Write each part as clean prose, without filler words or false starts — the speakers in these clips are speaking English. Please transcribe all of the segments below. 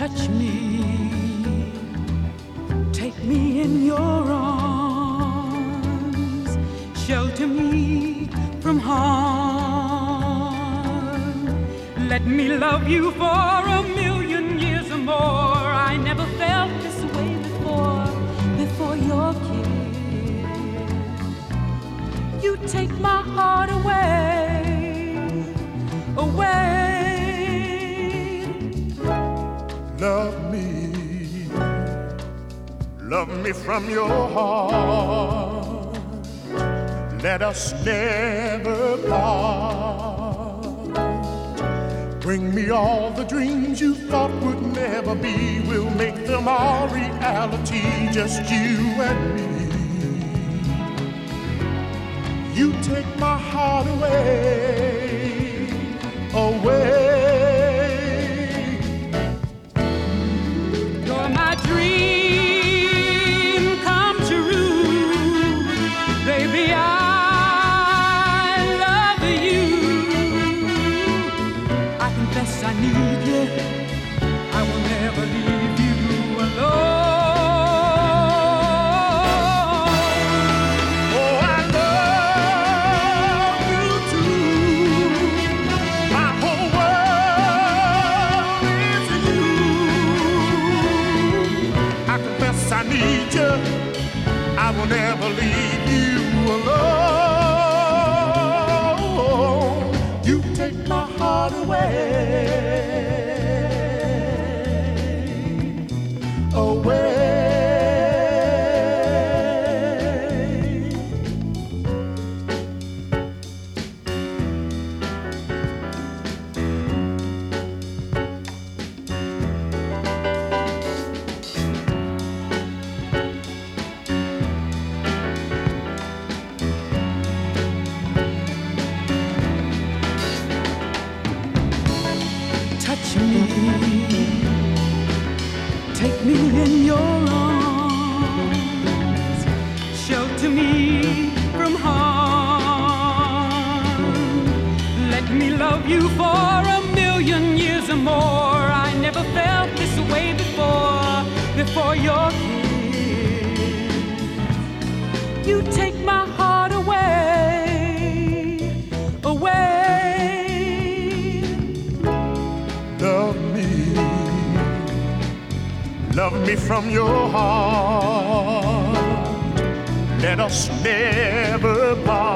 touch me, take me in your arms, shelter me from harm. Let me love you for a million years or more. I never felt this way before your kiss. You take my heart away, away. Love me from your heart. Let us never part. Bring me all the dreams you thought would never be. We'll make them all reality, just you and me. You take my heart away, away. You're my dream come true, baby. I love you. I confess I need you. I will never leave you alone. I need you. I will never leave you alone. You take my heart away, away. Touch me, take me in your arms, shelter me from harm. Let me love you for a million years or more. I never felt this way before your kiss. You take my heart away, away. Love me from your heart. Let us never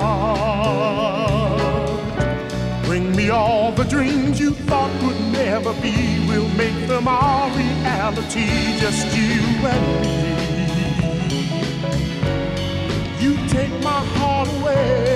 part. Bring me all the dreams you thought would never be. We'll make them all reality, just you and me. You take my heart away,